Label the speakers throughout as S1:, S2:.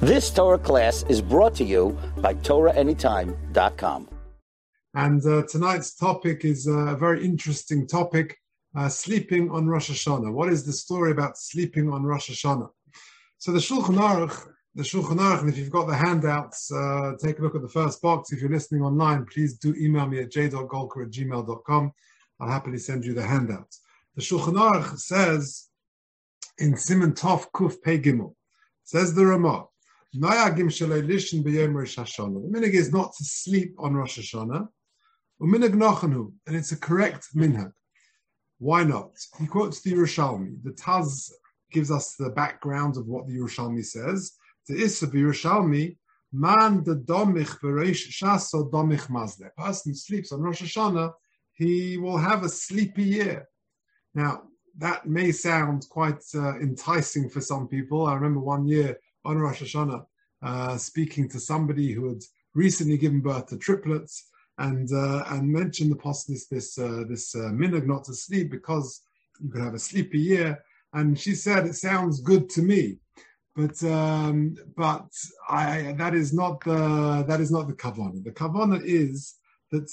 S1: This Torah class is brought to you by TorahAnytime.com.
S2: And tonight's topic is a very interesting topic, sleeping on Rosh Hashanah. What is the story about sleeping on Rosh Hashanah? So the Shulchan Aruch, and if you've got the handouts, take a look at the first box. If you're listening online, please do email me at j.golker@gmail.com. I'll happily send you the handouts. The Shulchan Aruch says in Siman Tov Kuf Pei Gimel, says the Ramah, the minhag is not to sleep on Rosh Hashanah, and it's a correct minhag. Why not? He quotes the Yerushalmi. The Taz gives us the background of what the Yerushalmi says. The Issa of Yerushalmi, man the domich bereish shaso domich mazle. A person who sleeps on Rosh Hashanah, he will have a sleepy year. Now, that may sound quite enticing for some people. I remember one year on Rosh Hashanah speaking to somebody who had recently given birth to triplets and mentioned the possibility this minhag not to sleep because you could have a sleepy year. And she said, "It sounds good to me, but that is not the kavanah. The kavanah is that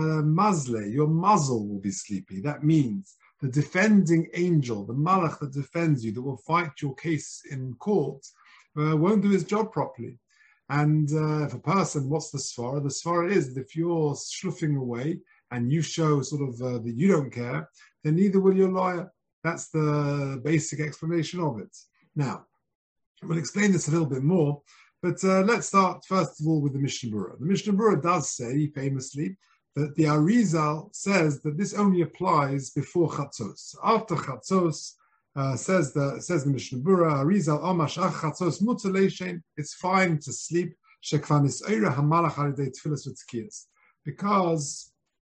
S2: mazle, your muzzle will be sleepy. That means the defending angel, the malach that defends you, that will fight your case in court, won't do his job properly. And if a person, what's the svara? The svara is that if you're schluffing away and you show sort of that you don't care, then neither will your lawyer." That's the basic explanation of it. Now, we'll explain this a little bit more, but let's start first of all with the Mishnah Berurah. The Mishnah Berurah does say, famously, that the Arizal says that this only applies before Chatzos. After Chatzos, says the Mishnah Berurah, Arizal Amash Ach Chatzos Mutar Leishen, it's fine to sleep, Shekvanis Eira Hamalach Alidei Tfilas V'Tzkiyas, because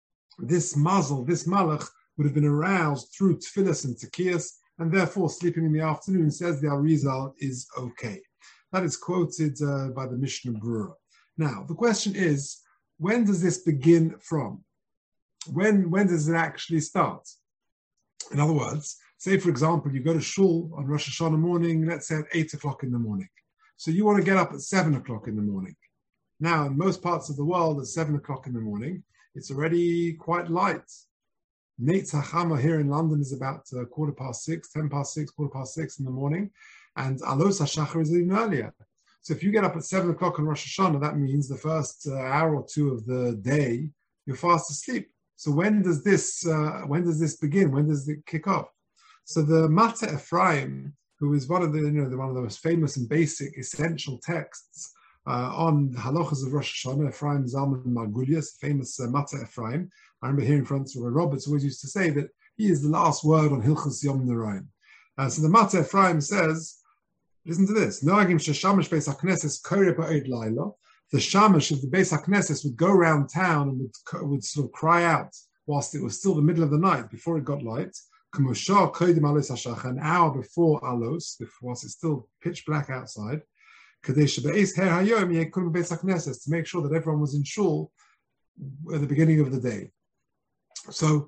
S2: this muzzle, this malach, would have been aroused through tefillas and tzkiyas, and therefore sleeping in the afternoon, says the Arizal, is okay. That is quoted by the Mishnah Berurah. Now, the question is, when does this begin from? When does it actually start? In other words, say, for example, you go to shul on Rosh Hashanah morning, let's say at 8 o'clock in the morning. So you want to get up at 7 o'clock in the morning. Now, in most parts of the world, at 7 o'clock in the morning, it's already quite light. Nate Hachama here in London is about 10 past 6 in the morning, and Alos HaShachar is even earlier. So if you get up at 7 o'clock on Rosh Hashanah, that means the first hour or two of the day, you're fast asleep. So when does this begin? When does it kick off? So the Mateh Ephraim, who is one of the most famous and basic essential texts on the halachas of Rosh Hashanah, Ephraim Zalman Margulias, famous Mateh Ephraim. I remember hearing from Roberts always used to say that he is the last word on Hilchos Yom Naraim. So the Mateh Ephraim says, listen to this, Noagim sheshamash beis hakneses koreh ba'od laila. The shamash of the beis hakneses would go around town and would sort of cry out whilst it was still the middle of the night, before it got light, k'moshah kodim alos hashachar, an hour before alos, whilst it's still pitch black outside, kadei shebe'ez her hayom yekum beis hakneses, to make sure that everyone was in shul at the beginning of the day. So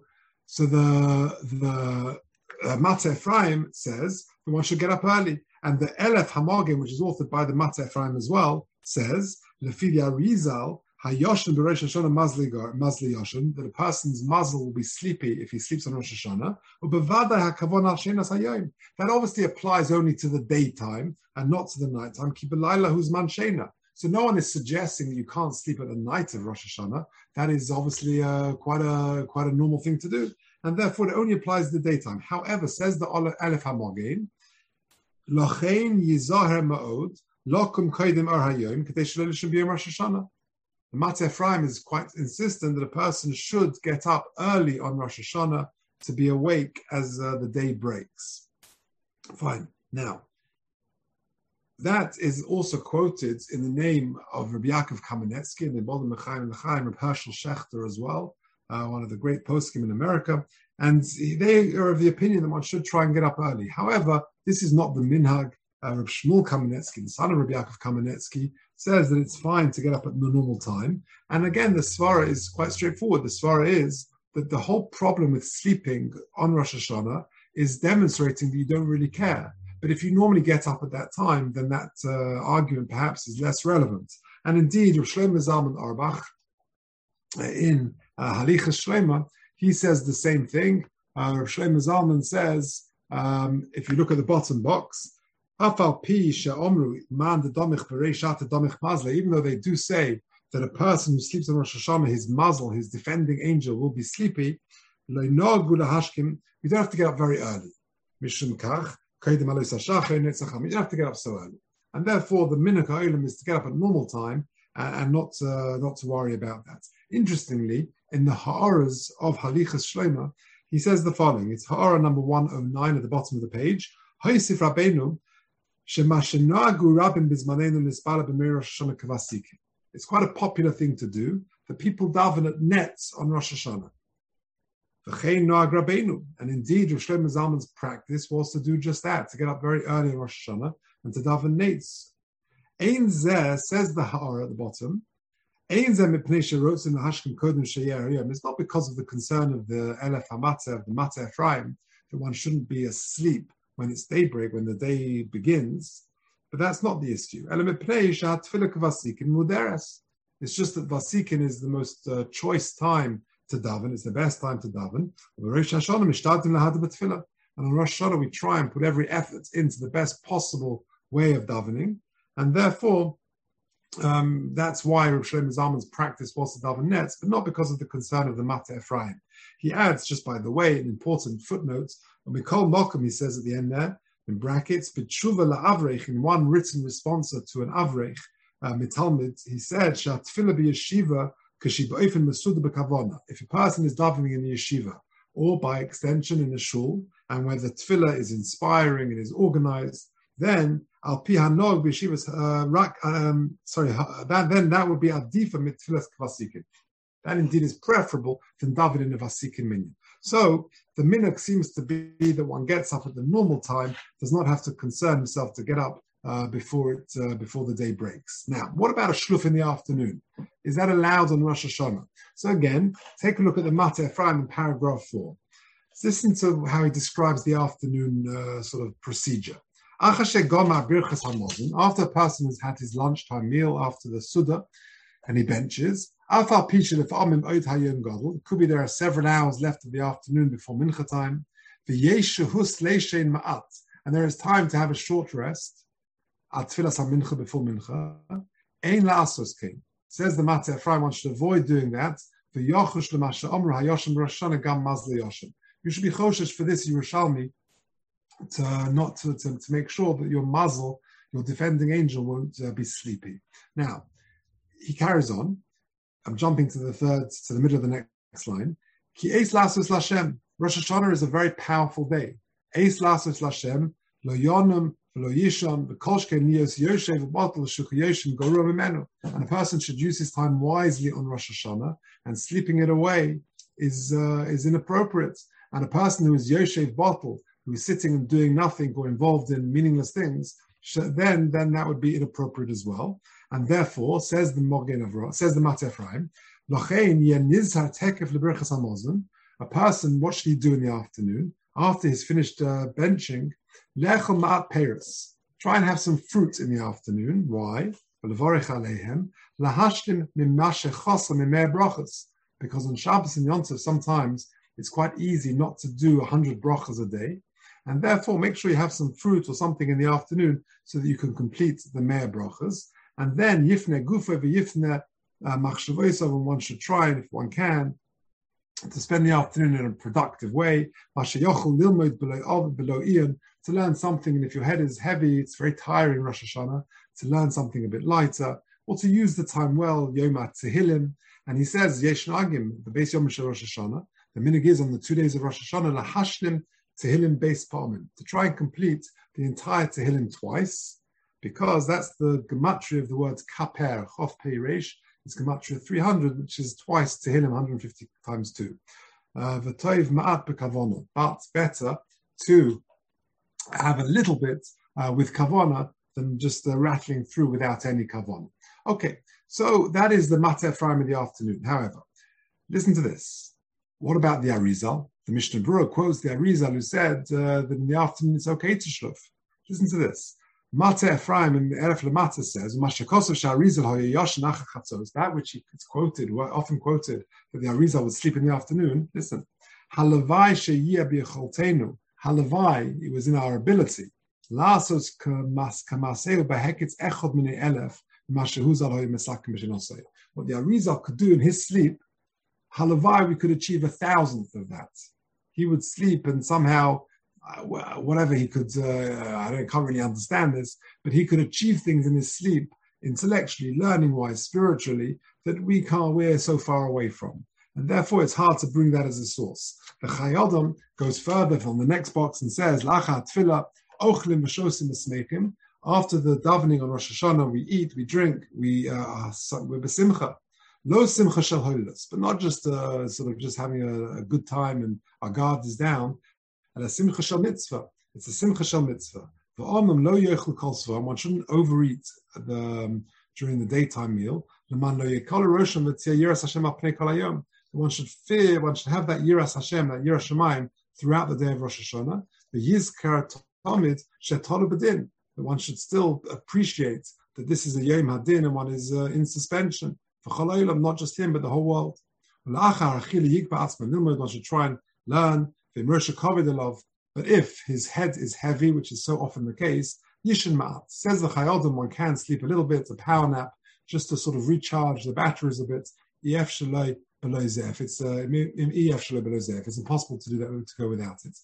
S2: the Mateh Ephraim says that one should get up early, and the Elef Hamagim, which is authored by the Mateh Ephraim as well, says Lefi Arizal Hayoshen b'Rosh Hashanah Mazli Yoshen, that a person's muzzle will be sleepy if he sleeps on Rosh Hashanah. Ubevadai hakavon al shenas hayom. That obviously applies only to the daytime and not to the nighttime. Ki b'layla huz man shena. So no one is suggesting that you can't sleep at the night of Rosh Hashanah. That is obviously quite a normal thing to do, and therefore it only applies to the daytime. However, says the Aleph Hamagim, Lochein yizaher ma'od lokum kodim ar hayom kadei shelo yishn b'yom Rosh Hashanah. The Mateh Ephraim is quite insistent that a person should get up early on Rosh Hashanah to be awake as the day breaks. Fine. Now, that is also quoted in the name of Rabbi Yaakov Kamenetsky and the Bodem L'chaim L'chaim, Rabbi Hershel Schachter as well, one of the great poskim in America, and they are of the opinion that one should try and get up early. However, this is not the minhag. Rabbi Shmuel Kamenetsky, the son of Rabbi Yaakov Kamenetsky, says that it's fine to get up at the normal time. And again, the svara is quite straightforward. The svara is that the whole problem with sleeping on Rosh Hashanah is demonstrating that you don't really care. But if you normally get up at that time, then that argument perhaps is less relevant. And indeed, Rav Shlomo Zalman Auerbach, in Halichas Shlema, he says the same thing. Rav Shlomo Zalman says, if you look at the bottom box, even though they do say that a person who sleeps on Rosh Hashanah, his mazel, his defending angel, will be sleepy, we don't have to get up very early. You don't have to get up so early. And therefore, the minhag ha'olam is to get up at normal time and not to worry about that. Interestingly, in the Ha'aras of Halichas Shlema, he says the following. It's Ha'ara number 109 at the bottom of the page. Ha'isif Rabbeinu, it's quite a popular thing to do. The people daven at nets on Rosh Hashanah. And indeed, Rav Shlomo Zalman's practice was to do just that, to get up very early on Rosh Hashanah and to daven nets. Ein zeh, says the Ha'ara at the bottom, Ein zeh mipnei sherotzim lahashkim kodem sheyer hayom. It's not because of the concern of the Elef HaMateh, of the Mateh Ephraim, that one shouldn't be asleep when it's daybreak, when the day begins. But that's not the issue. It's just that Vasikin is the most choice time to daven. It's the best time to daven. And on Rosh Hashanah, we try and put every effort into the best possible way of davening. And therefore, that's why Rav Shlomo Zalman's practice was to daven nets, but not because of the concern of the Mateh Ephraim. He adds, just by the way, an important footnote. When Mikol Mokum, he says at the end there, in brackets, b'tshuva la'avrech, in one written response to an avrech, mitalmid, he said, "Shatfila b'yeshiva kashi b'ofen mesuda b'kavona." If a person is davening in the yeshiva, or by extension in a shul, and where the tefillah is inspiring and is organized, then al pi hanog b'yeshivas then that would be adifa mitfilas kvasikin. That indeed is preferable than daven in a vasikin minyan. So the minhag seems to be that one gets up at the normal time, does not have to concern himself to get up before the day breaks. Now, what about a shluf in the afternoon? Is that allowed on Rosh Hashanah? So again, take a look at the Mateh Ephraim in paragraph 4. Listen to how he describes the afternoon sort of procedure. After a person has had his lunchtime meal after the Suda, and he benches, it could be there are several hours left of the afternoon before mincha time, and there is time to have a short rest at tfilas mincha before mincha. Says the Mateh Ephraim, one should avoid doing that. You should be choshesh for this Yerushalmi to make sure that your mazel, your defending angel, won't be sleepy. Now, he carries on. I'm jumping to the middle of the next line. Ki eis lasos Lashem. Rosh Hashanah is a very powerful day. Eis lasos Lashem, lo yonam, lo yishon, v'kol shken niyos yoshev v'botol shuchayoshim goru mimenu. And a person should use his time wisely on Rosh Hashanah, and sleeping it away is inappropriate. And a person who is yoshev botol, who is sitting and doing nothing or involved in meaningless things, then that would be inappropriate as well. And therefore, says the Mateh Ephraim, a person, what should he do in the afternoon? After he's finished benching, try and have some fruit in the afternoon. Why? Because on Shabbos and Yom Tov, sometimes it's quite easy not to do 100 brachas a day. And therefore, make sure you have some fruit or something in the afternoon so that you can complete the Me'ah brachas. And then yifne gufa v'yifne machshavosav, and one should try, if one can, to spend the afternoon in a productive way. Mashayochel lilmoid below ian, to learn something. And if your head is heavy, it's very tiring Rosh Hashanah, to learn something a bit lighter, or to use the time well. Yoma Tehillim, and he says yesh nagim the base Yom Rosh Hashanah. The minhag is on the 2 days of Rosh Hashanah lahashlim Tehillim base parmin, to try and complete the entire Tehillim twice, because that's the gematria of the words kaper, chof pei reish. It's gematria 300, which is twice Tehillim, 150 times 2. V'toiv ma'at b'kavona, but better to have a little bit with kavona than just rattling through without any kavona. Okay, so that is the Mateh Ephraim in the afternoon. However, listen to this. What about the Arizal? The Mishnah Berurah quotes the Arizal, who said that in the afternoon it's okay to shluf. Listen to this. Mata Ephraim in Eref Lamata says, that which it's quoted, often quoted, that the Arizal would sleep in the afternoon. Listen. Halavai Halavai, it was in our ability. What the Arizal could do in his sleep, Halavai, we could achieve 1,000th of that. He would sleep and somehow, whatever he could, can't really understand this, but he could achieve things in his sleep, intellectually, learning-wise, spiritually, that we're so far away from. And therefore, it's hard to bring that as a source. The Chai Adam goes further from the next box and says, Lacha tefillah, ochlim v'shosim esmeikim. After the davening on Rosh Hashanah, we eat, we drink, we're besimcha. Lo simcha shel hoilus, but not just sort of just having a good time and our guard is down. And a simcha shel mitzvah. It's a simcha shel mitzvah. V'omim lo yochel kol svar. One shouldn't overeat during the daytime meal. L'man lo yekol rosham v'tzia yiras Hashem al pnei kol hayom. One should fear, one should have that yiras Hashem, that yiras Shemayim throughout the day of Rosh Hashanah. The yizkar tamid shetolu b'din. That one should still appreciate that this is a yom hadin and one is in suspension. For chol ha'olam, not just him, but the whole world. One should try and learn. But if his head is heavy, which is so often the case, yishin ma'at. Says the Chai Adam, one can sleep a little bit, a power nap, just to sort of recharge the batteries a bit. Ef shaloi below zef. It's ef shaloi below zef. It's impossible to do that, to go without it.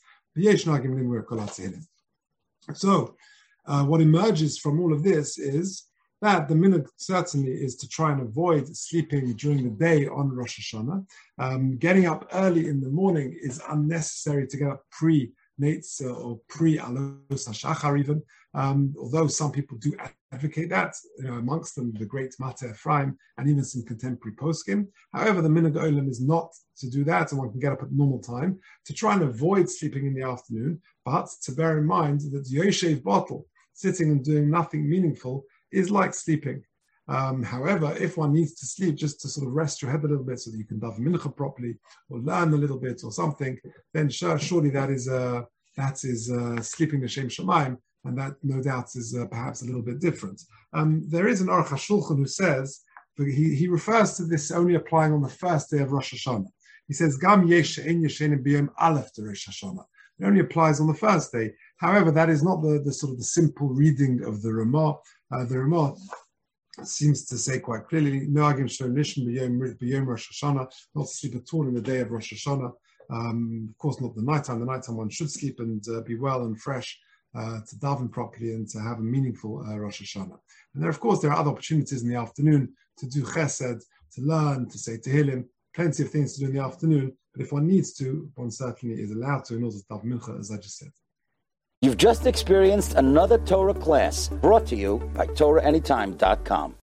S2: So, what emerges from all of this is that the minhag certainly is to try and avoid sleeping during the day on Rosh Hashanah. Getting up early in the morning is unnecessary to get up pre-Neitza or pre-Alos HaShachar even, although some people do advocate that, amongst them the great Mata Ephraim and even some contemporary poskim. However, the minhag olam is not to do that, and one can get up at normal time, to try and avoid sleeping in the afternoon, but to bear in mind that Yoshev bottle, sitting and doing nothing meaningful, is like sleeping. However, if one needs to sleep just to sort of rest your head a little bit so that you can daven mincha properly or learn a little bit or something, then surely that is sleeping l'shem shamayim, and that no doubt is perhaps a little bit different. There is an Aruch HaShulchan who says, he refers to this only applying on the first day of Rosh Hashanah. He says, Gam yesh ein yeshenim b'yom aleph de Rosh Hashanah. It only applies on the first day. However, that is not the sort of the simple reading of the Ramah. The Ramah seems to say quite clearly, Noagim shlo nishn b'yom Rosh Hashanah, not to sleep at all in the day of Rosh Hashanah. Of course, not the nighttime. The nighttime one should sleep and be well and fresh to daven properly and to have a meaningful Rosh Hashanah. And there are other opportunities in the afternoon to do chesed, to learn, to say tehillim, plenty of things to do in the afternoon. But if one needs to, one certainly is allowed to in order to daven mincha, as I just said.
S1: You've just experienced another Torah class brought to you by TorahAnytime.com.